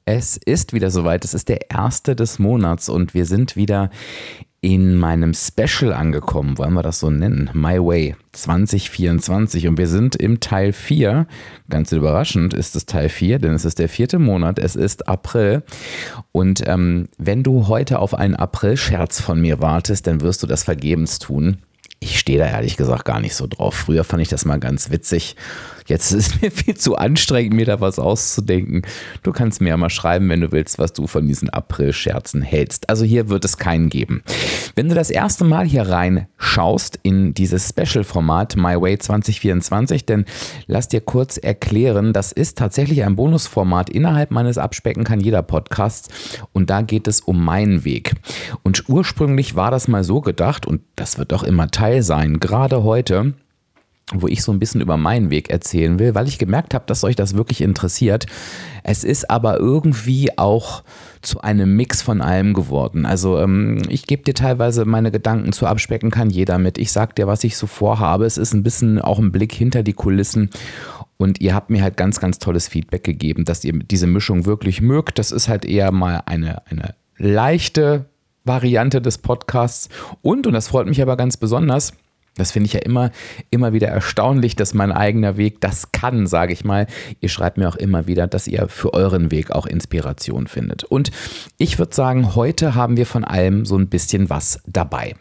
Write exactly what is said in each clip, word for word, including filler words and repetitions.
Es ist wieder soweit. Es ist der erste des Monats und wir sind wieder in meinem Special angekommen, wollen wir das so nennen, My Way zwanzig vierundzwanzig, und wir sind im Teil vier. Ganz überraschend ist es Teil vier, denn es ist der vierte Monat, es ist April, und ähm, wenn du heute auf einen April-Scherz von mir wartest, dann wirst du das vergebens tun. Ich stehe da ehrlich gesagt gar nicht so drauf. Früher fand ich das mal ganz witzig. Jetzt ist es mir viel zu anstrengend, mir da was auszudenken. Du kannst mir ja mal schreiben, wenn du willst, was du von diesen April-Scherzen hältst. Also hier wird es keinen geben. Wenn du das erste Mal hier reinschaust in dieses Special-Format My Way zwanzig vierundzwanzig, dann lass dir kurz erklären, das ist tatsächlich ein Bonusformat innerhalb meines Abspecken kann jeder Podcasts, und da geht es um meinen Weg. Und ursprünglich war das mal so gedacht, und das wird auch immer Teil sein, gerade heute, wo ich so ein bisschen über meinen Weg erzählen will, weil ich gemerkt habe, dass euch das wirklich interessiert. Es ist aber irgendwie auch zu einem Mix von allem geworden. Also ähm, ich gebe dir teilweise meine Gedanken zu Abspecken kann jeder mit. Ich sag dir, was ich so vorhabe. Es ist ein bisschen auch ein Blick hinter die Kulissen. Und ihr habt mir halt ganz, ganz tolles Feedback gegeben, dass ihr diese Mischung wirklich mögt. Das ist halt eher mal eine, eine leichte Variante des Podcasts. Und, und das freut mich aber ganz besonders, das finde ich ja immer, immer wieder erstaunlich, dass mein eigener Weg das kann, sage ich mal. Ihr schreibt mir auch immer wieder, dass ihr für euren Weg auch Inspiration findet. Und ich würde sagen, heute haben wir von allem so ein bisschen was dabei.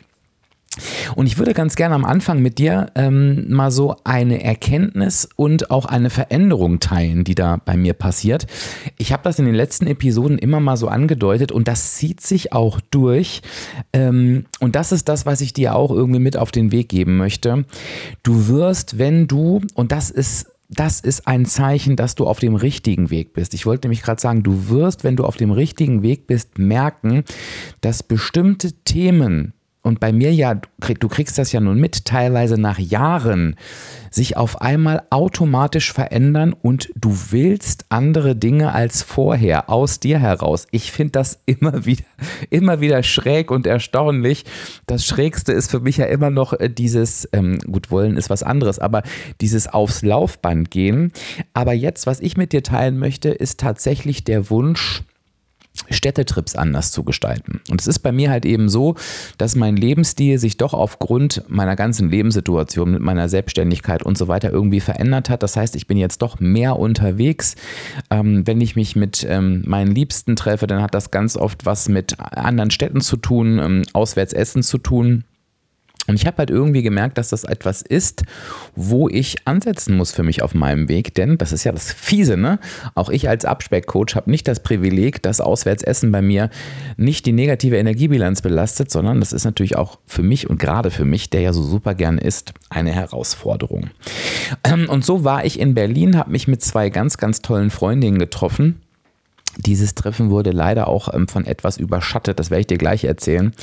Und ich würde ganz gerne am Anfang mit dir ähm, mal so eine Erkenntnis und auch eine Veränderung teilen, die da bei mir passiert. Ich habe das in den letzten Episoden immer mal so angedeutet, und das zieht sich auch durch. Ähm, und das ist das, was ich dir auch irgendwie mit auf den Weg geben möchte. Du wirst, wenn du, und das ist Das ist ein Zeichen, dass du auf dem richtigen Weg bist. Ich wollte nämlich gerade sagen, du wirst, wenn du auf dem richtigen Weg bist, merken, dass bestimmte Themen, und bei mir ja, du kriegst das ja nun mit, teilweise nach Jahren, sich auf einmal automatisch verändern, und du willst andere Dinge als vorher aus dir heraus. Ich finde das immer wieder, immer wieder schräg und erstaunlich. Das Schrägste ist für mich ja immer noch dieses, ähm, gut, wollen ist was anderes, aber dieses aufs Laufband gehen. Aber jetzt, was ich mit dir teilen möchte, ist tatsächlich der Wunsch, Städtetrips anders zu gestalten. Und es ist bei mir halt eben so, dass mein Lebensstil sich doch aufgrund meiner ganzen Lebenssituation mit meiner Selbstständigkeit und so weiter irgendwie verändert hat. Das heißt, ich bin jetzt doch mehr unterwegs. Ähm, wenn ich mich mit ähm, meinen Liebsten treffe, dann hat das ganz oft was mit anderen Städten zu tun, ähm, auswärts essen zu tun. Und ich habe halt irgendwie gemerkt, dass das etwas ist, wo ich ansetzen muss für mich auf meinem Weg, denn das ist ja das Fiese, ne? Auch ich als Abspeckcoach habe nicht das Privileg, dass Auswärtsessen bei mir nicht die negative Energiebilanz belastet, sondern das ist natürlich auch für mich und gerade für mich, der ja so super gern isst, eine Herausforderung. Und so war ich in Berlin, habe mich mit zwei ganz, ganz tollen Freundinnen getroffen. Dieses Treffen wurde leider auch von etwas überschattet, das werde ich dir gleich erzählen.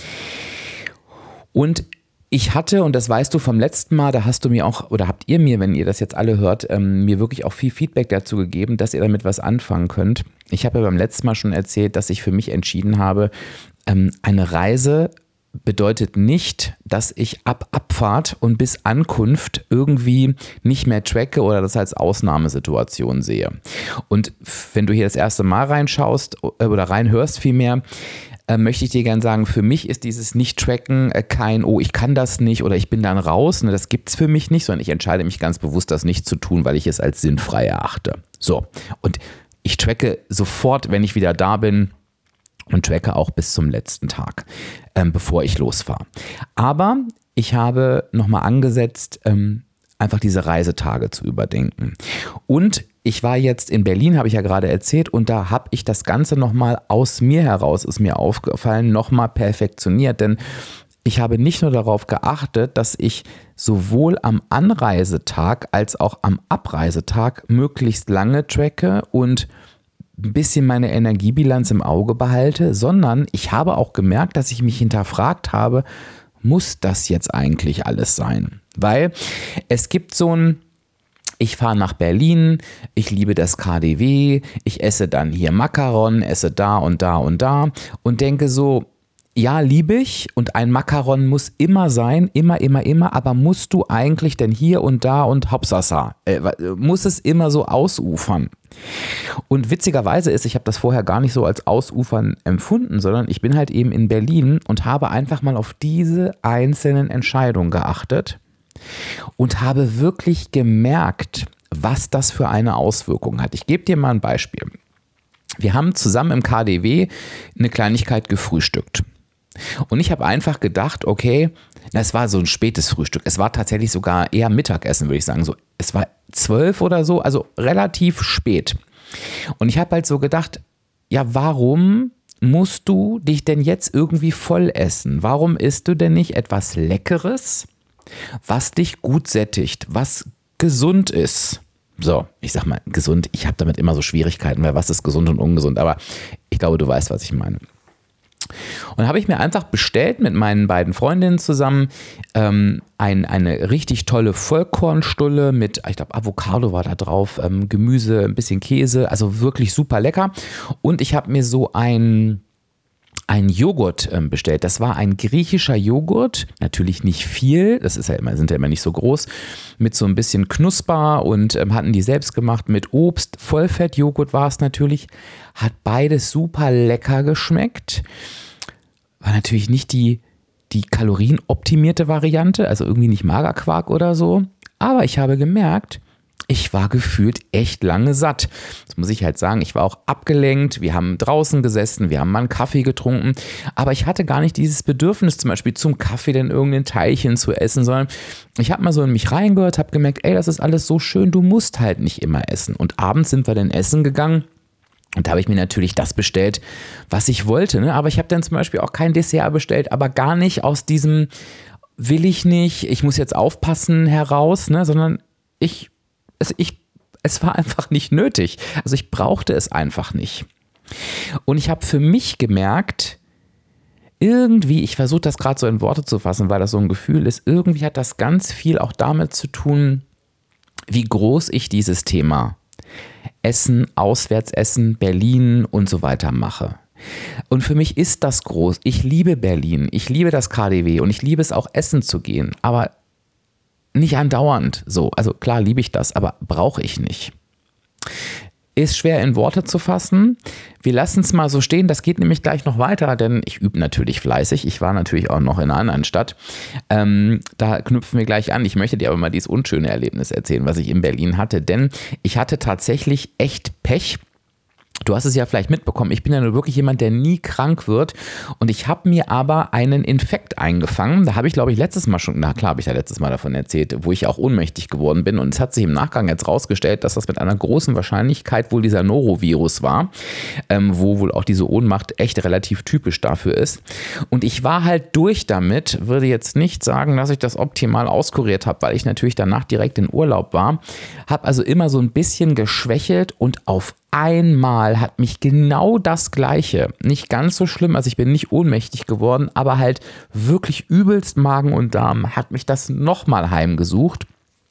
Und ich hatte, und das weißt du vom letzten Mal, da hast du mir auch, oder habt ihr mir, wenn ihr das jetzt alle hört, ähm, mir wirklich auch viel Feedback dazu gegeben, dass ihr damit was anfangen könnt. Ich habe ja beim letzten Mal schon erzählt, dass ich für mich entschieden habe, ähm, eine Reise bedeutet nicht, dass ich ab Abfahrt und bis Ankunft irgendwie nicht mehr tracke oder das als Ausnahmesituation sehe. Und wenn du hier das erste Mal reinschaust oder reinhörst vielmehr, möchte ich dir gerne sagen, für mich ist dieses Nicht-Tracken kein, oh, ich kann das nicht oder ich bin dann raus. Das gibt es für mich nicht, sondern ich entscheide mich ganz bewusst, das nicht zu tun, weil ich es als sinnfrei erachte. So, und ich tracke sofort, wenn ich wieder da bin, und tracke auch bis zum letzten Tag, ähm, bevor ich losfahre. Aber ich habe nochmal angesetzt, ähm, einfach diese Reisetage zu überdenken. Und ich war jetzt in Berlin, habe ich ja gerade erzählt, und da habe ich das Ganze nochmal aus mir heraus, ist mir aufgefallen, nochmal perfektioniert, denn ich habe nicht nur darauf geachtet, dass ich sowohl am Anreisetag als auch am Abreisetag möglichst lange tracke und ein bisschen meine Energiebilanz im Auge behalte, sondern ich habe auch gemerkt, dass ich mich hinterfragt habe, muss das jetzt eigentlich alles sein? Weil es gibt so ein, ich fahre nach Berlin, ich liebe das K D W, ich esse dann hier Macaron, esse da und da und da und denke so, ja, liebe ich, und ein Macaron muss immer sein, immer, immer, immer, aber musst du eigentlich denn hier und da und Hopsasa, äh, muss es immer so ausufern? Und witzigerweise ist, ich habe das vorher gar nicht so als Ausufern empfunden, sondern ich bin halt eben in Berlin und habe einfach mal auf diese einzelnen Entscheidungen geachtet und habe wirklich gemerkt, was das für eine Auswirkung hat. Ich gebe dir mal ein Beispiel. Wir haben zusammen im K D W eine Kleinigkeit gefrühstückt. Und ich habe einfach gedacht, okay, es war so ein spätes Frühstück. Es war tatsächlich sogar eher Mittagessen, würde ich sagen. So, es war zwölf oder so, also relativ spät. Und ich habe halt so gedacht, ja, warum musst du dich denn jetzt irgendwie voll essen? Warum isst du denn nicht etwas Leckeres, was dich gut sättigt, was gesund ist? So, ich sag mal gesund, ich habe damit immer so Schwierigkeiten, weil was ist gesund und ungesund, aber ich glaube, du weißt, was ich meine. Und habe ich mir einfach bestellt mit meinen beiden Freundinnen zusammen ähm, ein, eine richtig tolle Vollkornstulle mit, ich glaube, Avocado war da drauf, ähm, Gemüse, ein bisschen Käse, also wirklich super lecker. Und ich habe mir so ein Ein Joghurt ähm, bestellt. Das war ein griechischer Joghurt, natürlich nicht viel, das ist ja immer, sind ja immer nicht so groß, mit so ein bisschen Knusper und ähm, hatten die selbst gemacht mit Obst. Vollfettjoghurt war es natürlich, hat beides super lecker geschmeckt. War natürlich nicht die, die kalorienoptimierte Variante, also irgendwie nicht Magerquark oder so, aber ich habe gemerkt, ich war gefühlt echt lange satt. Das muss ich halt sagen, ich war auch abgelenkt, wir haben draußen gesessen, wir haben mal einen Kaffee getrunken, aber ich hatte gar nicht dieses Bedürfnis zum Beispiel zum Kaffee denn irgendein Teilchen zu essen, sondern ich habe mal so in mich reingehört, habe gemerkt, ey, das ist alles so schön, du musst halt nicht immer essen. Und abends sind wir dann essen gegangen. Und da habe ich mir natürlich das bestellt, was ich wollte. Ne? Aber ich habe dann zum Beispiel auch kein Dessert bestellt, aber gar nicht aus diesem will ich nicht, ich muss jetzt aufpassen heraus, ne? Sondern ich Also ich, es war einfach nicht nötig. Also ich brauchte es einfach nicht. Und ich habe für mich gemerkt, irgendwie, ich versuche das gerade so in Worte zu fassen, weil das so ein Gefühl ist, irgendwie hat das ganz viel auch damit zu tun, wie groß ich dieses Thema Essen, Auswärtsessen, Berlin und so weiter mache. Und für mich ist das groß. Ich liebe Berlin, ich liebe das K D W und ich liebe es auch essen zu gehen, aber nicht andauernd so. Also klar liebe ich das, aber brauche ich nicht. Ist schwer in Worte zu fassen. Wir lassen es mal so stehen, das geht nämlich gleich noch weiter, denn ich übe natürlich fleißig. Ich war natürlich auch noch in einer anderen Stadt. Ähm, da knüpfen wir gleich an. Ich möchte dir aber mal dieses unschöne Erlebnis erzählen, was ich in Berlin hatte, denn ich hatte tatsächlich echt Pech. Du hast es ja vielleicht mitbekommen, ich bin ja nur wirklich jemand, der nie krank wird und ich habe mir aber einen Infekt eingefangen. Da habe ich, glaube ich, letztes Mal schon, na klar habe ich ja letztes Mal davon erzählt, wo ich auch ohnmächtig geworden bin und es hat sich im Nachgang jetzt rausgestellt, dass das mit einer großen Wahrscheinlichkeit wohl dieser Norovirus war, ähm, wo wohl auch diese Ohnmacht echt relativ typisch dafür ist. Und ich war halt durch damit, würde jetzt nicht sagen, dass ich das optimal auskuriert habe, weil ich natürlich danach direkt in Urlaub war, habe also immer so ein bisschen geschwächelt und auf einmal hat mich genau das Gleiche, nicht ganz so schlimm, also ich bin nicht ohnmächtig geworden, aber halt wirklich übelst Magen und Darm, hat mich das nochmal heimgesucht.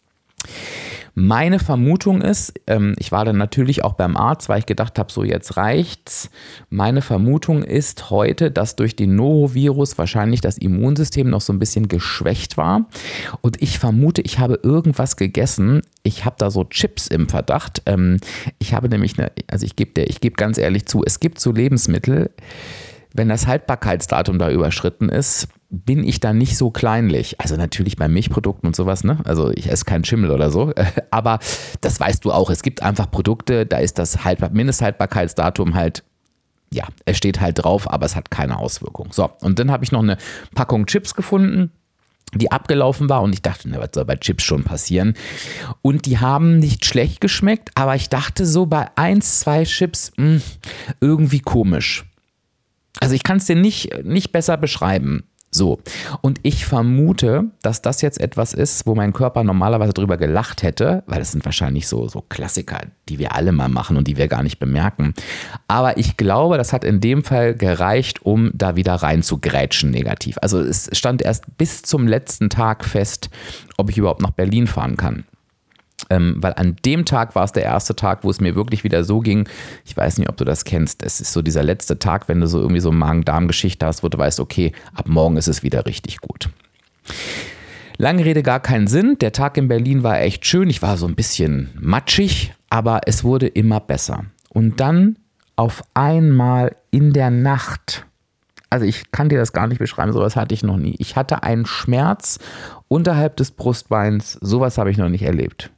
Meine Vermutung ist, ähm, ich war dann natürlich auch beim Arzt, weil ich gedacht habe, so jetzt reicht's. Meine Vermutung ist heute, dass durch den Norovirus wahrscheinlich das Immunsystem noch so ein bisschen geschwächt war. Und ich vermute, ich habe irgendwas gegessen. Ich habe da so Chips im Verdacht. Ähm, ich habe nämlich, eine, also ich gebe ich gebe ganz ehrlich zu, es gibt so Lebensmittel, wenn das Haltbarkeitsdatum da überschritten ist, bin ich da nicht so kleinlich. Also natürlich bei Milchprodukten und sowas, ne? Also ich esse keinen Schimmel oder so. Aber das weißt du auch. Es gibt einfach Produkte, da ist das Haltbar- Mindesthaltbarkeitsdatum halt, ja, es steht halt drauf, aber es hat keine Auswirkung. So, und dann habe ich noch eine Packung Chips gefunden, die abgelaufen war und ich dachte, na, was soll bei Chips schon passieren? Und die haben nicht schlecht geschmeckt, aber ich dachte so bei eins, zwei Chips, mh, irgendwie komisch. Also ich kann es dir nicht, nicht besser beschreiben. So, und ich vermute, dass das jetzt etwas ist, wo mein Körper normalerweise drüber gelacht hätte, weil das sind wahrscheinlich so, so Klassiker, die wir alle mal machen und die wir gar nicht bemerken. Aber ich glaube, das hat in dem Fall gereicht, um da wieder rein zu grätschen negativ. Also es stand erst bis zum letzten Tag fest, ob ich überhaupt nach Berlin fahren kann. Ähm, weil an dem Tag war es der erste Tag, wo es mir wirklich wieder so ging, ich weiß nicht, ob du das kennst, es ist so dieser letzte Tag, wenn du so irgendwie so eine Magen-Darm-Geschichte hast, wo du weißt, okay, ab morgen ist es wieder richtig gut. Lange Rede, gar keinen Sinn. Der Tag in Berlin war echt schön. Ich war so ein bisschen matschig, aber es wurde immer besser. Und dann auf einmal in der Nacht, also ich kann dir das gar nicht beschreiben, sowas hatte ich noch nie. Ich hatte einen Schmerz unterhalb des Brustbeins, sowas habe ich noch nicht erlebt.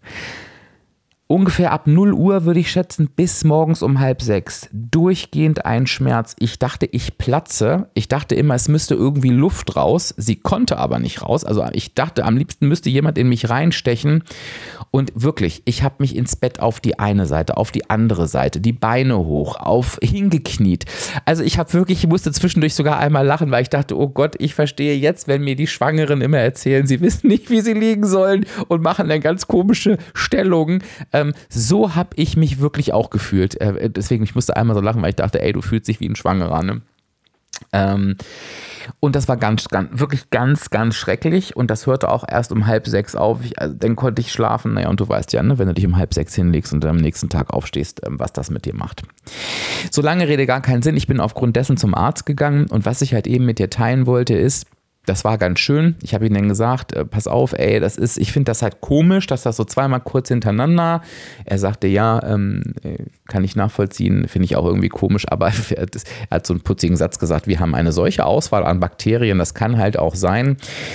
Ungefähr ab null Uhr würde ich schätzen, bis morgens um halb sechs. Durchgehend ein Schmerz. Ich dachte, ich platze. Ich dachte immer, es müsste irgendwie Luft raus. Sie konnte aber nicht raus. Also ich dachte, am liebsten müsste jemand in mich reinstechen. Und wirklich, ich habe mich ins Bett auf die eine Seite, auf die andere Seite, die Beine hoch, auf hingekniet. Also ich habe wirklich, ich musste zwischendurch sogar einmal lachen, weil ich dachte, oh Gott, ich verstehe jetzt, wenn mir die Schwangeren immer erzählen, sie wissen nicht, wie sie liegen sollen und machen dann ganz komische Stellungen. Ähm, so habe ich mich wirklich auch gefühlt. Äh, deswegen, ich musste einmal so lachen, weil ich dachte, ey, du fühlst dich wie ein Schwangerer, ne? Ähm, und das war ganz, ganz, wirklich ganz, ganz schrecklich und das hörte auch erst um halb sechs auf. Ich, also, dann konnte ich schlafen. Naja, und du weißt ja, ne, wenn du dich um halb sechs hinlegst und dann am nächsten Tag aufstehst, ähm, was das mit dir macht. So lange Rede, gar keinen Sinn. Ich bin aufgrund dessen zum Arzt gegangen und was ich halt eben mit dir teilen wollte ist, das war ganz schön. Ich habe ihm dann gesagt, äh, pass auf, ey, das ist, ich finde das halt komisch, dass das so zweimal kurz hintereinander. Er sagte, ja, ähm, kann ich nachvollziehen, finde ich auch irgendwie komisch, aber er hat so einen putzigen Satz gesagt, wir haben eine solche Auswahl an Bakterien, das kann halt auch sein.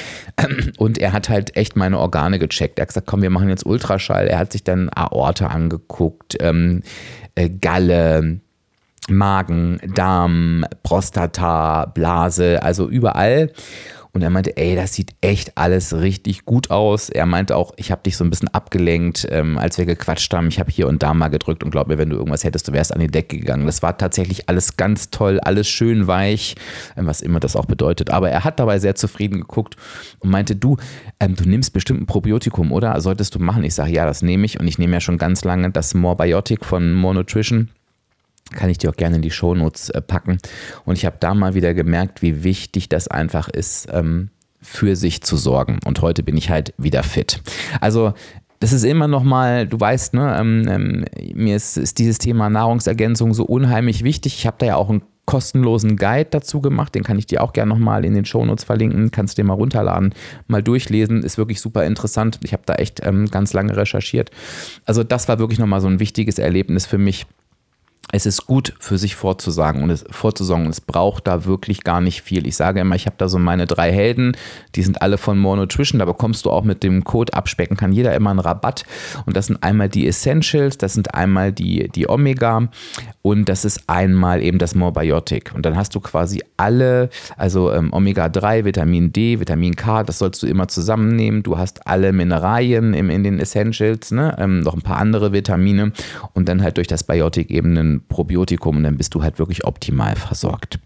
Und er hat halt echt meine Organe gecheckt. Er hat gesagt, komm, wir machen jetzt Ultraschall. Er hat sich dann Aorta angeguckt, ähm, äh, Galle, Magen, Darm, Prostata, Blase, also überall. Und er meinte, ey, das sieht echt alles richtig gut aus. Er meinte auch, ich habe dich so ein bisschen abgelenkt, ähm, als wir gequatscht haben. Ich habe hier und da mal gedrückt und glaub mir, wenn du irgendwas hättest, du wärst an die Decke gegangen. Das war tatsächlich alles ganz toll, alles schön weich, ähm, was immer das auch bedeutet. Aber er hat dabei sehr zufrieden geguckt und meinte, du, ähm, du nimmst bestimmt ein Probiotikum, oder? Solltest du machen? Ich sage, ja, das nehme ich. Und ich nehme ja schon ganz lange das Morebiotic von More Nutrition. Kann ich dir auch gerne in die Shownotes äh, packen. Und ich habe da mal wieder gemerkt, wie wichtig das einfach ist, ähm, für sich zu sorgen. Und heute bin ich halt wieder fit. Also das ist immer noch mal, du weißt, ne, ähm, ähm, mir ist, ist dieses Thema Nahrungsergänzung so unheimlich wichtig. Ich habe da ja auch einen kostenlosen Guide dazu gemacht, den kann ich dir auch gerne nochmal in den Shownotes verlinken, kannst du dir mal runterladen, mal durchlesen, ist wirklich super interessant. Ich habe da echt ähm, ganz lange recherchiert. Also das war wirklich nochmal so ein wichtiges Erlebnis für mich. Es ist gut, für sich vorzusagen und es, vorzusorgen. Es braucht da wirklich gar nicht viel. Ich sage immer, ich habe da so meine drei Helden, die sind alle von More Nutrition. Da bekommst du auch mit dem Code Abspecken, kann jeder immer einen Rabatt. Und das sind einmal die Essentials, das sind einmal die, die Omega und das ist einmal eben das Morebiotic. Und dann hast du quasi alle, also ähm, Omega drei, Vitamin D, Vitamin K, das sollst du immer zusammennehmen. Du hast alle Mineralien im, in den Essentials, ne? ähm, noch ein paar andere Vitamine und dann halt durch das Biotic eben einen Probiotikum und dann bist du halt wirklich optimal versorgt.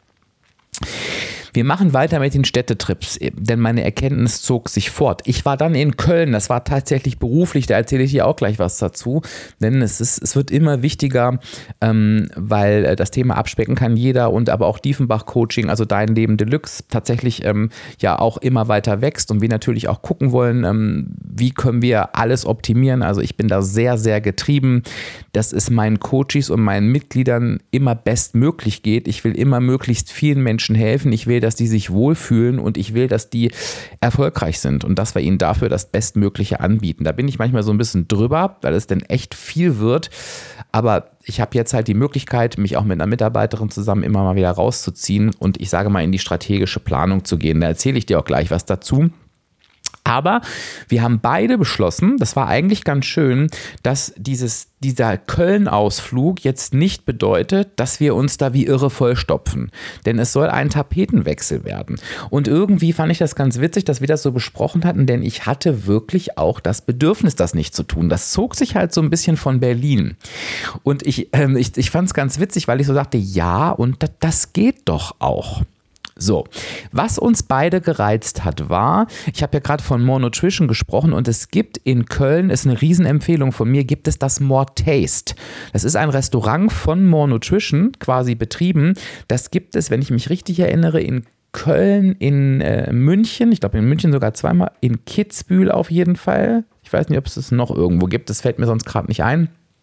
Wir machen weiter mit den Städtetrips, denn meine Erkenntnis zog sich fort. Ich war dann in Köln, das war tatsächlich beruflich, da erzähle ich dir auch gleich was dazu, denn es, ist, es wird immer wichtiger, ähm, weil das Thema Abspecken kann jeder und aber auch Diefenbach-Coaching, also Dein Leben Deluxe, tatsächlich ähm, ja auch immer weiter wächst und wir natürlich auch gucken wollen, ähm, wie können wir alles optimieren. Also ich bin da sehr, sehr getrieben, dass es meinen Coaches und meinen Mitgliedern immer bestmöglich geht. Ich will immer möglichst vielen Menschen helfen. Ich will, dass die sich wohlfühlen und ich will, dass die erfolgreich sind und dass wir ihnen dafür das Bestmögliche anbieten. Da bin ich manchmal so ein bisschen drüber, weil es dann echt viel wird, aber ich habe jetzt halt die Möglichkeit, mich auch mit einer Mitarbeiterin zusammen immer mal wieder rauszuziehen und ich sage mal in die strategische Planung zu gehen. Da erzähle ich dir auch gleich was dazu. Aber wir haben beide beschlossen, das war eigentlich ganz schön, dass dieses, dieser Köln-Ausflug jetzt nicht bedeutet, dass wir uns da wie irre vollstopfen. Denn es soll ein Tapetenwechsel werden. Und irgendwie fand ich das ganz witzig, dass wir das so besprochen hatten, denn ich hatte wirklich auch das Bedürfnis, das nicht zu tun. Das zog sich halt so ein bisschen von Berlin. Und ich, ähm, ich, ich fand es ganz witzig, weil ich so dachte, ja, und das, das geht doch auch. So, was uns beide gereizt hat, war, ich habe ja gerade von More Nutrition gesprochen und es gibt in Köln, ist eine Riesenempfehlung von mir, gibt es das More Taste. Das ist ein Restaurant von More Nutrition, quasi betrieben. Das gibt es, wenn ich mich richtig erinnere, in Köln, in äh, München, ich glaube in München sogar zweimal, in Kitzbühel auf jeden Fall. Ich weiß nicht, ob es das noch irgendwo gibt, das fällt mir sonst gerade nicht ein.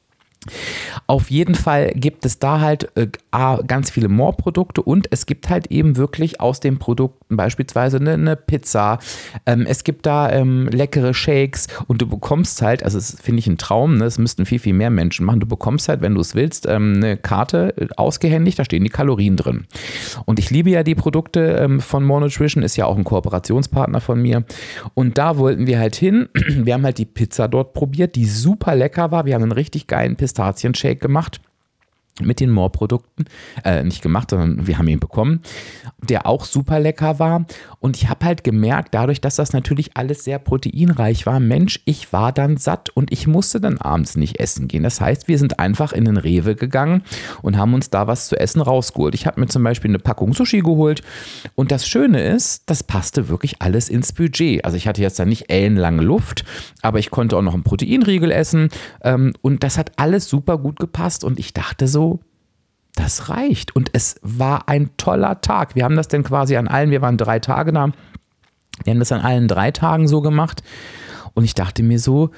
Auf jeden Fall gibt es da halt äh, ganz viele More-Produkte und es gibt halt eben wirklich aus den Produkten beispielsweise eine, eine Pizza. Ähm, es gibt da ähm, leckere Shakes und du bekommst halt, also das finde ich ein Traum, ne? Das müssten viel, viel mehr Menschen machen. Du bekommst halt, wenn du es willst, ähm, eine Karte ausgehändigt, da stehen die Kalorien drin. Und ich liebe ja die Produkte ähm, von More Nutrition, ist ja auch ein Kooperationspartner von mir. Und da wollten wir halt hin. Wir haben halt die Pizza dort probiert, die super lecker war. Wir haben einen richtig geilen Pistazienshake gemacht mit den More-Produkten, äh, nicht gemacht, sondern wir haben ihn bekommen, der auch super lecker war und ich habe halt gemerkt, dadurch, dass das natürlich alles sehr proteinreich war, Mensch, ich war dann satt und ich musste dann abends nicht essen gehen. Das heißt, wir sind einfach in den Rewe gegangen und haben uns da was zu essen rausgeholt. Ich habe mir zum Beispiel eine Packung Sushi geholt und das Schöne ist, das passte wirklich alles ins Budget. Also ich hatte jetzt da nicht ellenlange Luft, aber ich konnte auch noch einen Proteinriegel essen ähm, und das hat alles super gut gepasst und ich dachte so, das reicht. Und es war ein toller Tag. Wir haben das dann quasi an allen, wir waren drei Tage da, wir haben das an allen drei Tagen so gemacht. Und ich dachte mir so,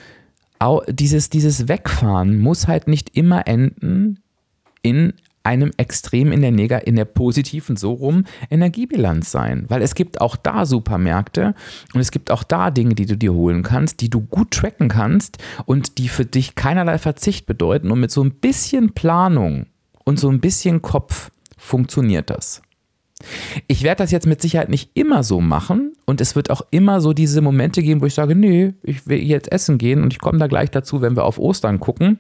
dieses, dieses Wegfahren muss halt nicht immer enden in einem extrem in der Neg- in der positiven, so rum, Energiebilanz sein. Weil es gibt auch da Supermärkte und es gibt auch da Dinge, die du dir holen kannst, die du gut tracken kannst und die für dich keinerlei Verzicht bedeuten. Und mit so ein bisschen Planung und so ein bisschen Kopf funktioniert das. Ich werde das jetzt mit Sicherheit nicht immer so machen und es wird auch immer so diese Momente geben, wo ich sage, nee, ich will jetzt essen gehen und ich komme da gleich dazu, wenn wir auf Ostern gucken.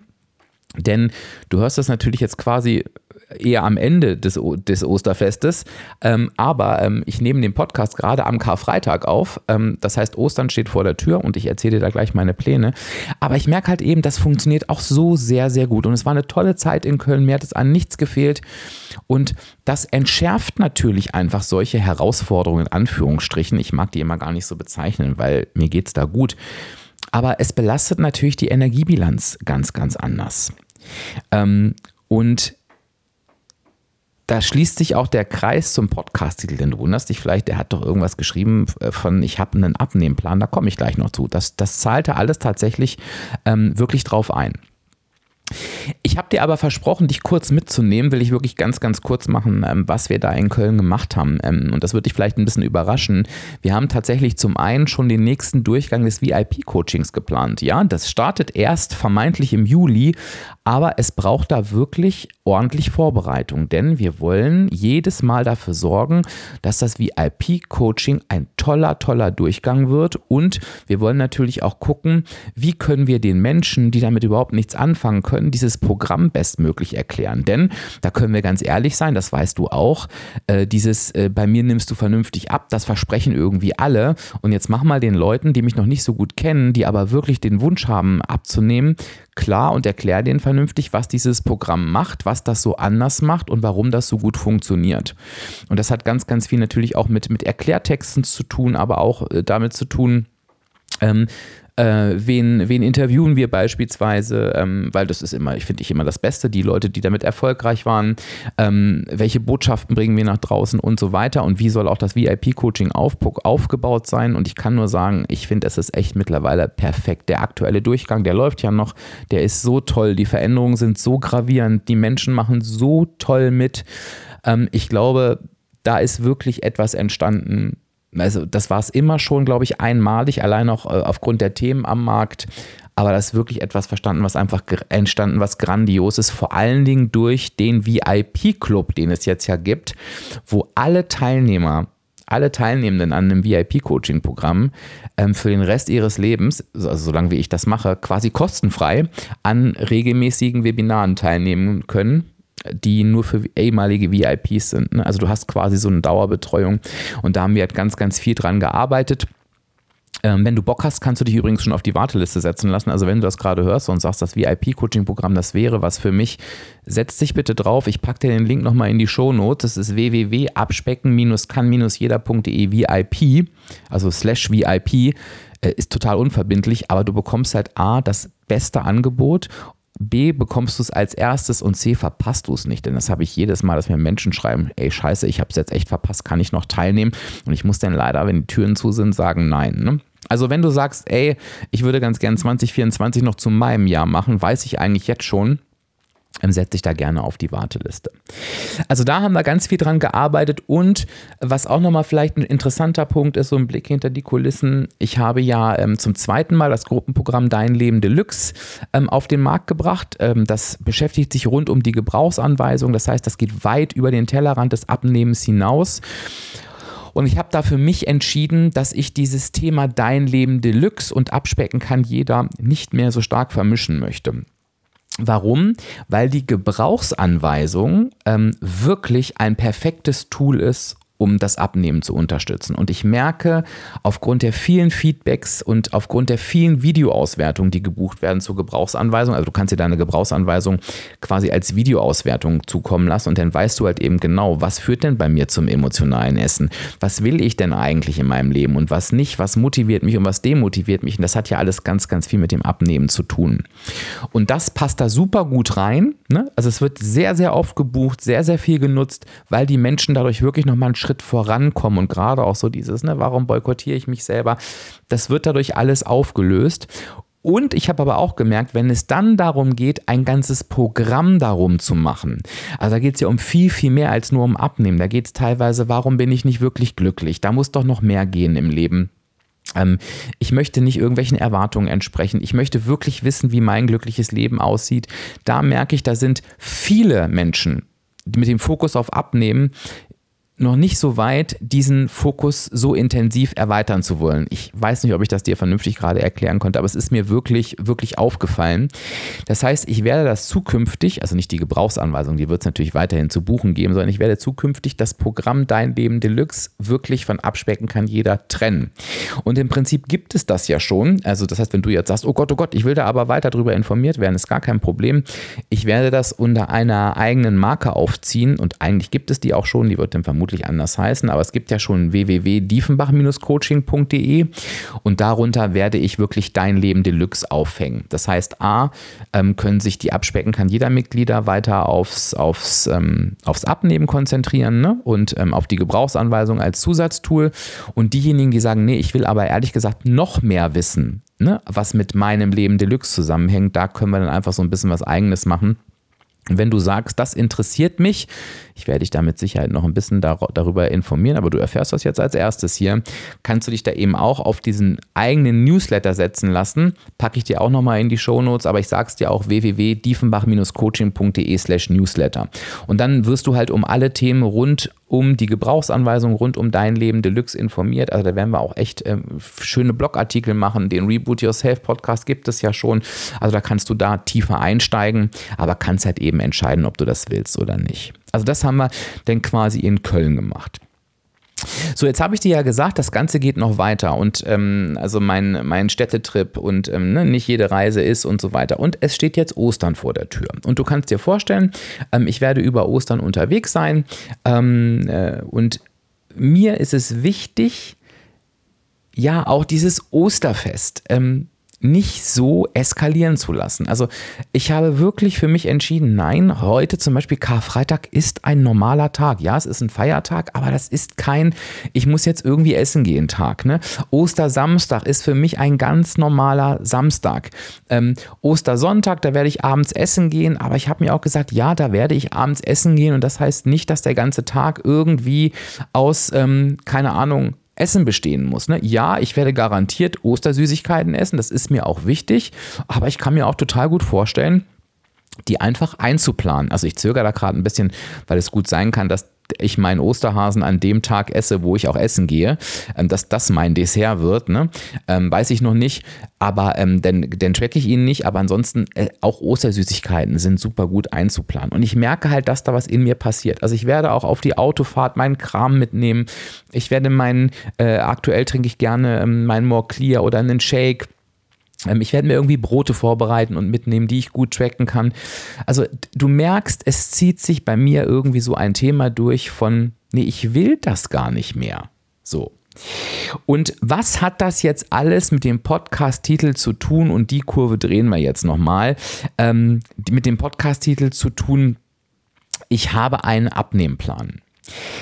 Denn du hörst das natürlich jetzt quasi eher am Ende des, des Osterfestes, ähm, aber ähm, ich nehme den Podcast gerade am Karfreitag auf, ähm, das heißt Ostern steht vor der Tür und ich erzähle dir da gleich meine Pläne, aber ich merke halt eben, das funktioniert auch so sehr, sehr gut und es war eine tolle Zeit in Köln, mir hat es an nichts gefehlt und das entschärft natürlich einfach solche Herausforderungen in Anführungsstrichen, ich mag die immer gar nicht so bezeichnen, weil mir geht es da gut, aber es belastet natürlich die Energiebilanz ganz, ganz anders. Ähm, und da schließt sich auch der Kreis zum Podcast-Titel, denn du wunderst dich vielleicht, der hat doch irgendwas geschrieben von, ich habe einen Abnehmplan, da komme ich gleich noch zu. Das, das zahlte alles tatsächlich ähm, wirklich drauf ein. Ich habe dir aber versprochen, dich kurz mitzunehmen, will ich wirklich ganz, ganz kurz machen, was wir da in Köln gemacht haben. Und das wird dich vielleicht ein bisschen überraschen. Wir haben tatsächlich zum einen schon den nächsten Durchgang des V I P-Coachings geplant. Ja, das startet erst vermeintlich im Juli, aber es braucht da wirklich ordentlich Vorbereitung, denn wir wollen jedes Mal dafür sorgen, dass das V I P-Coaching ein toller, toller Durchgang wird und wir wollen natürlich auch gucken, wie können wir den Menschen, die damit überhaupt nichts anfangen können, dieses Programm bestmöglich erklären, denn da können wir ganz ehrlich sein, das weißt du auch, äh, dieses äh, bei mir nimmst du vernünftig ab, das versprechen irgendwie alle und jetzt mach mal den Leuten, die mich noch nicht so gut kennen, die aber wirklich den Wunsch haben abzunehmen, klar und erklär denen vernünftig, was dieses Programm macht, was das so anders macht und warum das so gut funktioniert. Und das hat ganz, ganz viel natürlich auch mit, mit Erklärtexten zu tun, aber auch äh, damit zu tun, ähm, äh, wen, wen interviewen wir beispielsweise, ähm, weil das ist immer, ich finde ich immer das Beste, die Leute, die damit erfolgreich waren, ähm, welche Botschaften bringen wir nach draußen und so weiter und wie soll auch das V I P-Coaching auf, aufgebaut sein und ich kann nur sagen, ich finde, es ist echt mittlerweile perfekt. Der aktuelle Durchgang, der läuft ja noch, der ist so toll, die Veränderungen sind so gravierend, die Menschen machen so toll mit. Ähm, ich glaube, da ist wirklich etwas entstanden. Also das war es immer schon, glaube ich, einmalig, allein auch äh, aufgrund der Themen am Markt. Aber da ist wirklich etwas verstanden, was einfach entstanden, was Grandioses, vor allen Dingen durch den V I P-Club, den es jetzt ja gibt, wo alle Teilnehmer, alle Teilnehmenden an einem V I P-Coaching-Programm ähm, für den Rest ihres Lebens, also solange wie ich das mache, quasi kostenfrei an regelmäßigen Webinaren teilnehmen können, die nur für ehemalige V I Ps sind. Ne? Also du hast quasi so eine Dauerbetreuung und da haben wir halt ganz, ganz viel dran gearbeitet. Ähm, wenn du Bock hast, kannst du dich übrigens schon auf die Warteliste setzen lassen. Also wenn du das gerade hörst und sagst, das V I P-Coaching-Programm, das wäre was für mich, setz dich bitte drauf. Ich packe dir den Link nochmal in die Shownotes. Das ist w w w punkt abspecken kann jeder punkt de V I P, also slash V I P, äh, ist total unverbindlich, aber du bekommst halt A, das beste Angebot, B, bekommst du es als erstes und C, verpasst du es nicht, denn das habe ich jedes Mal, dass mir Menschen schreiben, ey scheiße, ich habe es jetzt echt verpasst, kann ich noch teilnehmen? Und ich muss dann leider, wenn die Türen zu sind, sagen nein. Ne? Also wenn du sagst, ey, ich würde ganz gern zwanzig vierundzwanzig noch zu meinem Jahr machen, weiß ich eigentlich jetzt schon, setze ich da gerne auf die Warteliste. Also da haben wir ganz viel dran gearbeitet und was auch nochmal vielleicht ein interessanter Punkt ist, so ein Blick hinter die Kulissen. Ich habe ja ähm, zum zweiten Mal das Gruppenprogramm Dein Leben Deluxe ähm, auf den Markt gebracht. Ähm, das beschäftigt sich rund um die Gebrauchsanweisung. Das heißt, das geht weit über den Tellerrand des Abnehmens hinaus. Und ich habe da für mich entschieden, dass ich dieses Thema Dein Leben Deluxe und Abspecken kann jeder nicht mehr so stark vermischen möchte. Warum? Weil die Gebrauchsanweisung ähm, wirklich ein perfektes Tool ist, um das Abnehmen zu unterstützen. Und ich merke, aufgrund der vielen Feedbacks und aufgrund der vielen Videoauswertungen, die gebucht werden zur Gebrauchsanweisung, also du kannst dir deine Gebrauchsanweisung quasi als Videoauswertung zukommen lassen und dann weißt du halt eben genau, was führt denn bei mir zum emotionalen Essen? Was will ich denn eigentlich in meinem Leben und was nicht? Was motiviert mich und was demotiviert mich? Und das hat ja alles ganz, ganz viel mit dem Abnehmen zu tun. Und das passt da super gut rein, ne? Also es wird sehr, sehr oft gebucht, sehr, sehr viel genutzt, weil die Menschen dadurch wirklich nochmal einen Schritt vorankommen und gerade auch so dieses, ne, warum boykottiere ich mich selber, das wird dadurch alles aufgelöst. Und ich habe aber auch gemerkt, wenn es dann darum geht, ein ganzes Programm darum zu machen, also da geht es ja um viel, viel mehr als nur um Abnehmen, da geht es teilweise, warum bin ich nicht wirklich glücklich, da muss doch noch mehr gehen im Leben. Ich möchte nicht irgendwelchen Erwartungen entsprechen. Ich möchte wirklich wissen, wie mein glückliches Leben aussieht. Da merke ich, da sind viele Menschen mit dem Fokus auf Abnehmen noch nicht so weit, diesen Fokus so intensiv erweitern zu wollen. Ich weiß nicht, ob ich das dir vernünftig gerade erklären konnte, aber es ist mir wirklich, wirklich aufgefallen. Das heißt, ich werde das zukünftig, also nicht die Gebrauchsanweisung, die wird es natürlich weiterhin zu buchen geben, sondern ich werde zukünftig das Programm Dein Leben Deluxe wirklich von Abspecken kann jeder trennen. Und im Prinzip gibt es das ja schon. Also das heißt, wenn du jetzt sagst, oh Gott, oh Gott, ich will da aber weiter darüber informiert werden, ist gar kein Problem. Ich werde das unter einer eigenen Marke aufziehen und eigentlich gibt es die auch schon, die wird dann vermutlich anders heißen, aber es gibt ja schon w w w punkt diefenbach Bindestrich coaching punkt d e und darunter werde ich wirklich Dein Leben Deluxe aufhängen. Das heißt, A, ähm, können sich die Abspecken kann jeder Mitglieder weiter aufs, aufs, ähm, aufs Abnehmen konzentrieren, ne? Und ähm, auf die Gebrauchsanweisung als Zusatztool und diejenigen, die sagen, nee, ich will aber ehrlich gesagt noch mehr wissen, ne, was mit meinem Leben Deluxe zusammenhängt, da können wir dann einfach so ein bisschen was Eigenes machen. Wenn du sagst, das interessiert mich, ich werde dich da mit Sicherheit noch ein bisschen dar- darüber informieren, aber du erfährst das jetzt als erstes hier, kannst du dich da eben auch auf diesen eigenen Newsletter setzen lassen, packe ich dir auch nochmal in die Shownotes, aber ich sag's dir auch w w w punkt diefenbach Bindestrich coaching punkt d e slash newsletter und dann wirst du halt um alle Themen rund um die Gebrauchsanweisung, rund um Dein Leben Deluxe informiert. Also da werden wir auch echt äh, schöne Blogartikel machen. Den Reboot Yourself Podcast gibt es ja schon. Also da kannst du da tiefer einsteigen, aber kannst halt eben entscheiden, ob du das willst oder nicht. Also das haben wir dann quasi in Köln gemacht. So, jetzt habe ich dir ja gesagt, das Ganze geht noch weiter und ähm, also mein, mein Städtetrip und ähm, ne, nicht jede Reise ist und so weiter. Und es steht jetzt Ostern vor der Tür. Und du kannst dir vorstellen, ähm, ich werde über Ostern unterwegs sein ähm, äh, und mir ist es wichtig, ja, auch dieses Osterfest ähm, nicht so eskalieren zu lassen. Also ich habe wirklich für mich entschieden, nein, heute zum Beispiel Karfreitag ist ein normaler Tag. Ja, es ist ein Feiertag, aber das ist kein, ich muss jetzt irgendwie essen gehen Tag. Ne? Ostersamstag ist für mich ein ganz normaler Samstag. Ähm, Ostersonntag, da werde ich abends essen gehen, aber ich habe mir auch gesagt, ja, da werde ich abends essen gehen und das heißt nicht, dass der ganze Tag irgendwie aus, ähm, keine Ahnung, Essen bestehen muss. Ne? Ja, ich werde garantiert Ostersüßigkeiten essen, das ist mir auch wichtig, aber ich kann mir auch total gut vorstellen, die einfach einzuplanen. Also ich zögere da gerade ein bisschen, weil es gut sein kann, dass ich meinen Osterhasen an dem Tag esse, wo ich auch essen gehe, dass das mein Dessert wird, ne? ähm, weiß ich noch nicht, aber ähm, dann, dann tracke ich ihn nicht, aber ansonsten äh, auch Ostersüßigkeiten sind super gut einzuplanen und ich merke halt, dass da was in mir passiert. Also ich werde auch auf die Autofahrt meinen Kram mitnehmen, ich werde meinen, äh, aktuell trinke ich gerne ähm, meinen More Clear oder einen Shake. Ich werde mir irgendwie Brote vorbereiten und mitnehmen, die ich gut tracken kann. Also du merkst, es zieht sich bei mir irgendwie so ein Thema durch von, nee, ich will das gar nicht mehr. So. Und was hat das jetzt alles mit dem Podcast-Titel zu tun? Und die Kurve drehen wir jetzt nochmal. Ähm, mit dem Podcast-Titel zu tun, ich habe einen Abnehmplan.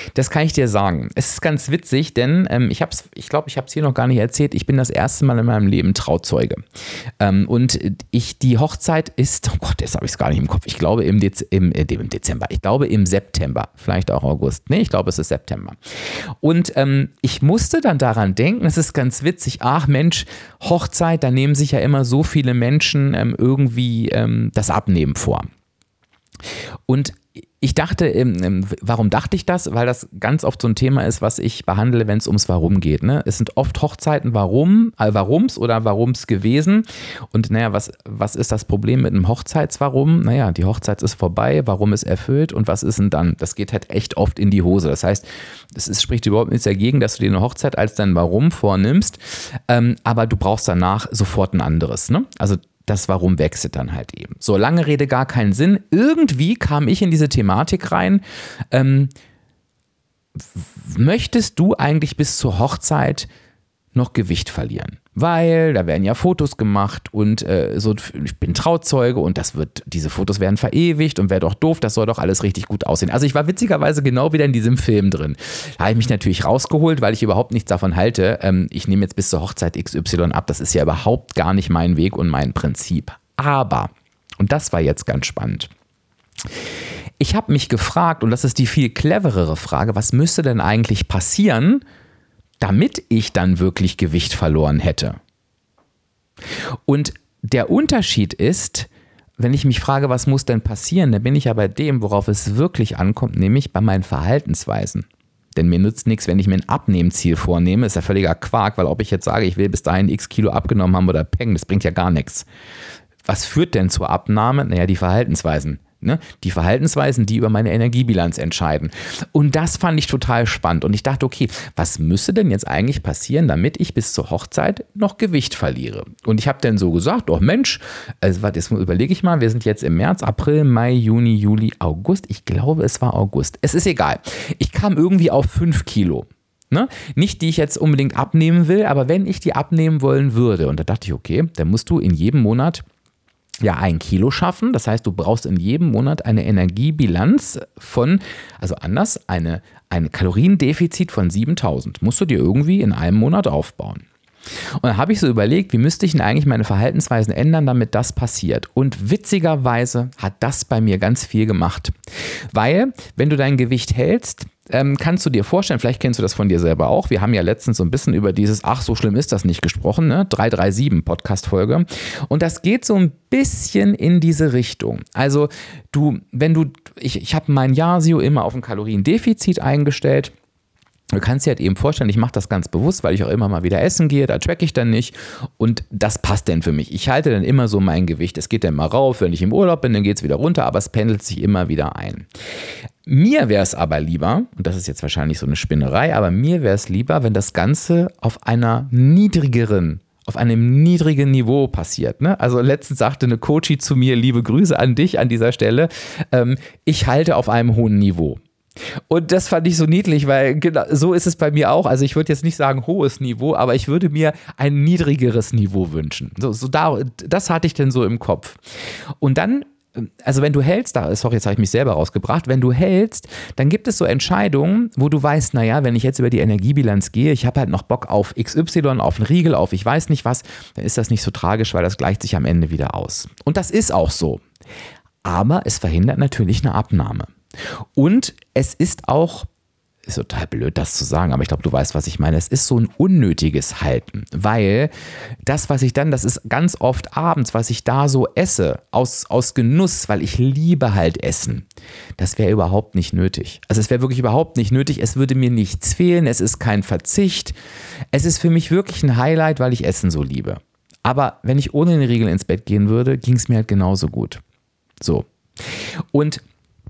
Das kann ich dir sagen. Es ist ganz witzig, denn ähm, ich glaube, ich, glaub, ich habe es hier noch gar nicht erzählt. Ich bin das erste Mal in meinem Leben Trauzeuge. Ähm, und ich, die Hochzeit ist, oh Gott, jetzt habe ich es gar nicht im Kopf. Ich glaube im, Dez, im, äh, im Dezember. Ich glaube im September. Vielleicht auch August. Nee, ich glaube es ist September. Und ähm, ich musste dann daran denken, es ist ganz witzig. Ach Mensch, Hochzeit, da nehmen sich ja immer so viele Menschen ähm, irgendwie ähm, das Abnehmen vor. Und ich dachte, warum dachte ich das? Weil das ganz oft so ein Thema ist, was ich behandle, wenn es ums Warum geht. Ne? Es sind oft Hochzeiten, warum, äh, warums oder warums gewesen. Und naja, was, was ist das Problem mit einem Hochzeitswarum? Naja, die Hochzeit ist vorbei, warum ist erfüllt und was ist denn dann? Das geht halt echt oft in die Hose. Das heißt, es ist, spricht überhaupt nichts dagegen, dass du dir eine Hochzeit als dein Warum vornimmst, ähm, aber du brauchst danach sofort ein anderes. Ne? Also das Warum wechselt dann halt eben. So, lange Rede, gar keinen Sinn. Irgendwie kam ich in diese Thematik rein. Ähm, möchtest du eigentlich bis zur Hochzeit noch Gewicht verlieren? Weil da werden ja Fotos gemacht und äh, so, ich bin Trauzeuge und das wird, diese Fotos werden verewigt und wäre doch doof, das soll doch alles richtig gut aussehen. Also ich war witzigerweise genau wieder in diesem Film drin. Da habe ich mich natürlich rausgeholt, weil ich überhaupt nichts davon halte. Ähm, ich nehme jetzt bis zur Hochzeit X Y ab, das ist ja überhaupt gar nicht mein Weg und mein Prinzip. Aber, und das war jetzt ganz spannend, ich habe mich gefragt, und das ist die viel cleverere Frage, was müsste denn eigentlich passieren, damit ich dann wirklich Gewicht verloren hätte? Und der Unterschied ist, wenn ich mich frage, was muss denn passieren, dann bin ich ja bei dem, worauf es wirklich ankommt, nämlich bei meinen Verhaltensweisen. Denn mir nützt nichts, wenn ich mir ein Abnehmziel vornehme, ist ja völliger Quark, weil ob ich jetzt sage, ich will bis dahin x Kilo abgenommen haben oder peng, das bringt ja gar nichts. Was führt denn zur Abnahme? Naja, die Verhaltensweisen. Ne? Die Verhaltensweisen, die über meine Energiebilanz entscheiden. Und das fand ich total spannend. Und ich dachte, okay, was müsste denn jetzt eigentlich passieren, damit ich bis zur Hochzeit noch Gewicht verliere? Und ich habe dann so gesagt, oh Mensch, also warte, jetzt überlege ich mal, wir sind jetzt im März, April, Mai, Juni, Juli, August. Ich glaube, es war August. Es ist egal. Ich kam irgendwie auf fünf Kilo. Ne? Nicht, die ich jetzt unbedingt abnehmen will, aber wenn ich die abnehmen wollen würde. Und da dachte ich, okay, dann musst du in jedem Monat ja ein Kilo schaffen. Das heißt, du brauchst in jedem Monat eine Energiebilanz von, also anders, eine, ein Kaloriendefizit von siebentausend. Musst du dir irgendwie in einem Monat aufbauen. Und dann habe ich so überlegt, wie müsste ich denn eigentlich meine Verhaltensweisen ändern, damit das passiert. Und witzigerweise hat das bei mir ganz viel gemacht. Weil, wenn du dein Gewicht hältst, ähm, kannst du dir vorstellen, vielleicht kennst du das von dir selber auch, wir haben ja letztens so ein bisschen über dieses Ach, so schlimm ist das nicht gesprochen, ne? drei drei sieben Podcast-Folge. Und das geht so ein bisschen in diese Richtung. Also du, wenn du, ich, ich habe mein Yasio immer auf ein Kaloriendefizit eingestellt. Du kannst dir halt eben vorstellen, ich mache das ganz bewusst, weil ich auch immer mal wieder essen gehe, da track ich dann nicht und das passt denn für mich. Ich halte dann immer so mein Gewicht, es geht dann mal rauf, wenn ich im Urlaub bin, dann geht es wieder runter, aber es pendelt sich immer wieder ein. Mir wäre es aber lieber, und das ist jetzt wahrscheinlich so eine Spinnerei, aber mir wäre es lieber, wenn das Ganze auf einer niedrigeren auf einem niedrigen Niveau passiert. Ne? Also letztens sagte eine Coachie zu mir, liebe Grüße an dich an dieser Stelle, ähm, ich halte auf einem hohen Niveau. Und das fand ich so niedlich, weil genau so ist es bei mir auch. Also ich würde jetzt nicht sagen hohes Niveau, aber ich würde mir ein niedrigeres Niveau wünschen. So, so da, das hatte ich denn so im Kopf. Und dann, also wenn du hältst, da, sorry, jetzt habe ich mich selber rausgebracht, wenn du hältst, dann gibt es so Entscheidungen, wo du weißt, naja, wenn ich jetzt über die Energiebilanz gehe, ich habe halt noch Bock auf X Y, auf einen Riegel, auf ich weiß nicht was, dann ist das nicht so tragisch, weil das gleicht sich am Ende wieder aus. Und das ist auch so. Aber es verhindert natürlich eine Abnahme. Und es ist auch, ist total blöd, das zu sagen, aber ich glaube, du weißt, was ich meine. Es ist so ein unnötiges Halten, weil das, was ich dann, das ist ganz oft abends, was ich da so esse, aus, aus Genuss, weil ich liebe halt Essen, das wäre überhaupt nicht nötig. Also es wäre wirklich überhaupt nicht nötig, es würde mir nichts fehlen, es ist kein Verzicht. Es ist für mich wirklich ein Highlight, weil ich Essen so liebe. Aber wenn ich ohne den Riegel ins Bett gehen würde, ging es mir halt genauso gut. So. Und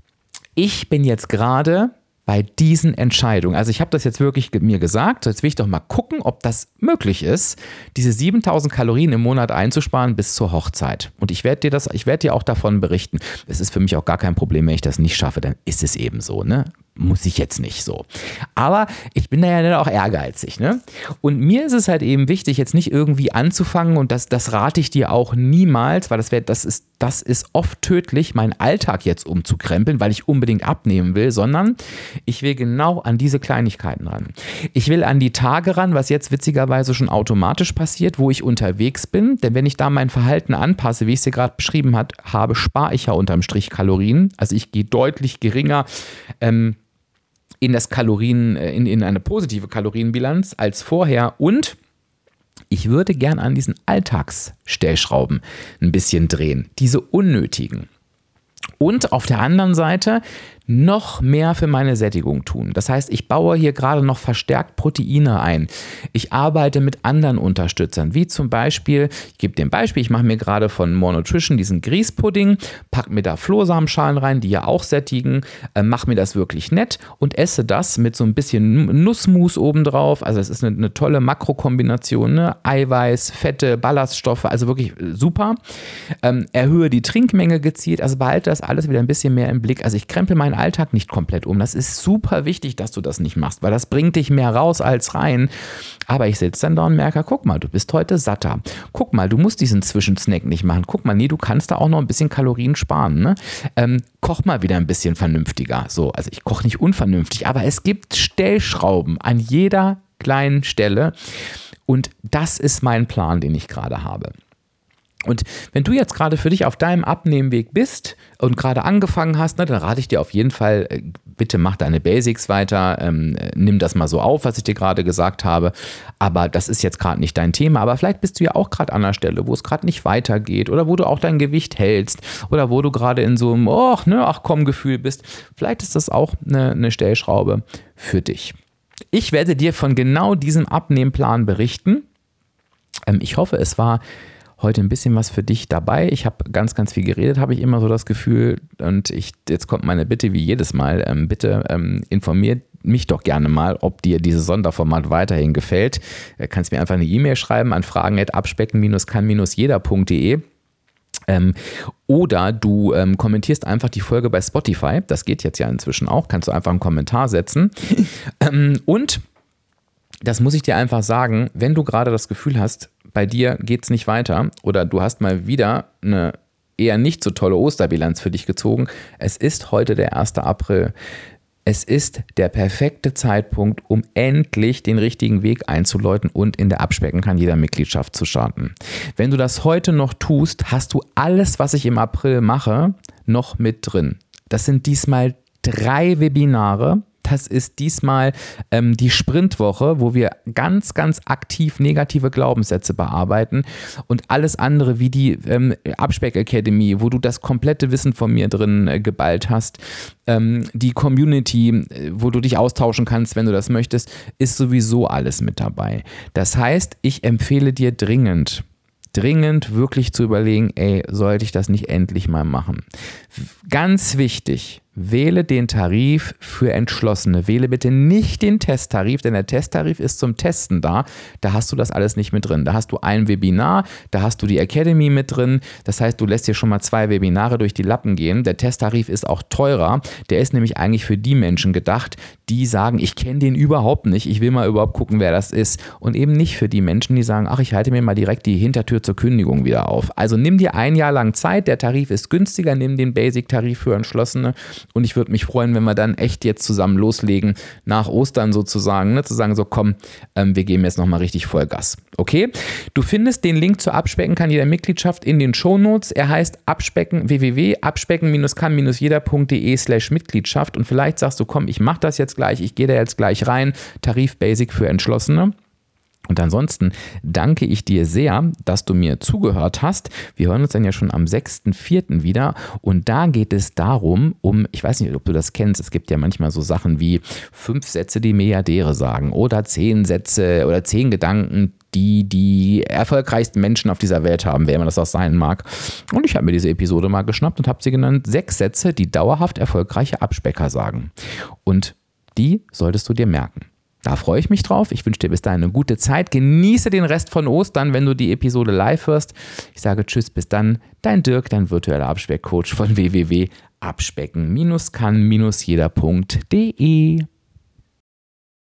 ich bin jetzt gerade bei diesen Entscheidungen, also ich habe das jetzt wirklich mir gesagt, jetzt will ich doch mal gucken, ob das möglich ist, diese siebentausend Kalorien im Monat einzusparen bis zur Hochzeit. Und ich werde dir das, ich werde dir auch davon berichten. Es ist für mich auch gar kein Problem, wenn ich das nicht schaffe, dann ist es eben so, ne? muss ich jetzt nicht so. Aber ich bin da ja dann auch ehrgeizig, ne? Und mir ist es halt eben wichtig, jetzt nicht irgendwie anzufangen und das, das rate ich dir auch niemals, weil das wäre, das ist, das ist oft tödlich, meinen Alltag jetzt umzukrempeln, weil ich unbedingt abnehmen will, sondern ich will genau an diese Kleinigkeiten ran. Ich will an die Tage ran, was jetzt witzigerweise schon automatisch passiert, wo ich unterwegs bin, denn wenn ich da mein Verhalten anpasse, wie ich es dir gerade beschrieben hat, habe, spare ich ja unterm Strich Kalorien, also ich gehe deutlich geringer ähm, in das Kalorien, in, in eine positive Kalorienbilanz als vorher und ich würde gern an diesen Alltagsstellschrauben ein bisschen drehen, diese unnötigen. Und auf der anderen Seite noch mehr für meine Sättigung tun. Das heißt, ich baue hier gerade noch verstärkt Proteine ein. Ich arbeite mit anderen Unterstützern, wie zum Beispiel, ich gebe dir ein Beispiel, ich mache mir gerade von More Nutrition diesen Grießpudding, packe mir da Flohsamenschalen rein, die ja auch sättigen, äh, mache mir das wirklich nett und esse das mit so ein bisschen Nussmus obendrauf. Also es ist eine, eine tolle Makrokombination, ne? Eiweiß, Fette, Ballaststoffe, also wirklich super. Ähm, erhöhe die Trinkmenge gezielt, also behalte das alles wieder ein bisschen mehr im Blick. Also ich krempel meinen Alltag nicht komplett um. Das ist super wichtig, dass du das nicht machst, weil das bringt dich mehr raus als rein. Aber ich sitze dann da und merke, guck mal, du bist heute satter. Guck mal, du musst diesen Zwischensnack nicht machen. Guck mal, nee, du kannst da auch noch ein bisschen Kalorien sparen. Ne? Ähm, koch mal wieder ein bisschen vernünftiger. So, also ich koche nicht unvernünftig, aber es gibt Stellschrauben an jeder kleinen Stelle. Und das ist mein Plan, den ich gerade habe. Und wenn du jetzt gerade für dich auf deinem Abnehmweg bist und gerade angefangen hast, ne, dann rate ich dir auf jeden Fall, bitte mach deine Basics weiter, ähm, nimm das mal so auf, was ich dir gerade gesagt habe, aber das ist jetzt gerade nicht dein Thema, aber vielleicht bist du ja auch gerade an einer Stelle, wo es gerade nicht weitergeht oder wo du auch dein Gewicht hältst oder wo du gerade in so einem, ach, ne, ach komm Gefühl bist, vielleicht ist das auch eine, eine Stellschraube für dich. Ich werde dir von genau diesem Abnehmplan berichten. Ähm, ich hoffe, es war heute ein bisschen was für dich dabei. Ich habe ganz, ganz viel geredet, habe ich immer so das Gefühl. Und ich, jetzt kommt meine Bitte wie jedes Mal. Ähm, bitte ähm, informiert mich doch gerne mal, ob dir dieses Sonderformat weiterhin gefällt. Du kannst mir einfach eine E-Mail schreiben an fragen at abspecken kann jeder punkt de. Ähm, oder du ähm, kommentierst einfach die Folge bei Spotify. Das geht jetzt ja inzwischen auch. Kannst du einfach einen Kommentar setzen. ähm, und das muss ich dir einfach sagen, wenn du gerade das Gefühl hast, bei dir geht es nicht weiter oder du hast mal wieder eine eher nicht so tolle Osterbilanz für dich gezogen, es ist heute der erste April. Es ist der perfekte Zeitpunkt, um endlich den richtigen Weg einzuläuten und in der Abspecken kann jeder Mitgliedschaft zu starten. Wenn du das heute noch tust, hast du alles, was ich im April mache, noch mit drin. Das sind diesmal drei Webinare. Das ist diesmal ähm, die Sprintwoche, wo wir ganz, ganz aktiv negative Glaubenssätze bearbeiten und alles andere wie die ähm, Abspeck Academy, wo du das komplette Wissen von mir drin äh, geballt hast. Ähm, die Community, wo du dich austauschen kannst, wenn du das möchtest, ist sowieso alles mit dabei. Das heißt, ich empfehle dir dringend, dringend wirklich zu überlegen, ey, sollte ich das nicht endlich mal machen? Ganz wichtig, wähle den Tarif für Entschlossene. Wähle bitte nicht den Testtarif, denn der Testtarif ist zum Testen da. Da hast du das alles nicht mit drin. Da hast du ein Webinar, da hast du die Academy mit drin. Das heißt, du lässt dir schon mal zwei Webinare durch die Lappen gehen. Der Testtarif ist auch teurer. Der ist nämlich eigentlich für die Menschen gedacht, die sagen, ich kenne den überhaupt nicht. Ich will mal überhaupt gucken, wer das ist. Und eben nicht für die Menschen, die sagen, ach, ich halte mir mal direkt die Hintertür zur Kündigung wieder auf. Also nimm dir ein Jahr lang Zeit. Der Tarif ist günstiger. Nimm den Basic-Tarif für Entschlossene. Und ich würde mich freuen, wenn wir dann echt jetzt zusammen loslegen, nach Ostern sozusagen, ne, zu sagen, so komm, ähm, wir geben jetzt nochmal richtig Vollgas. Okay? Du findest den Link zur Abspecken kann jeder Mitgliedschaft in den Shownotes. Er heißt abspecken, w w w punkt abspecken kann jeder punkt de slash Mitgliedschaft und vielleicht sagst du, komm, ich mache das jetzt gleich, ich gehe da jetzt gleich rein, Tarif Basic für Entschlossene. Und ansonsten danke ich dir sehr, dass du mir zugehört hast. Wir hören uns dann ja schon am sechsten vierten wieder und da geht es darum, um, ich weiß nicht, ob du das kennst, es gibt ja manchmal so Sachen wie fünf Sätze, die Milliardäre sagen oder zehn Sätze oder zehn Gedanken, die die erfolgreichsten Menschen auf dieser Welt haben, wer immer das auch sein mag. Und ich habe mir diese Episode mal geschnappt und habe sie genannt, sechs Sätze, die dauerhaft erfolgreiche Abspecker sagen. Und die solltest du dir merken. Da freue ich mich drauf. Ich wünsche dir bis dahin eine gute Zeit. Genieße den Rest von Ostern, wenn du die Episode live hörst. Ich sage tschüss, bis dann. Dein Dirk, dein virtueller Abspeckcoach von w w w punkt abspecken kann jeder Punkt de.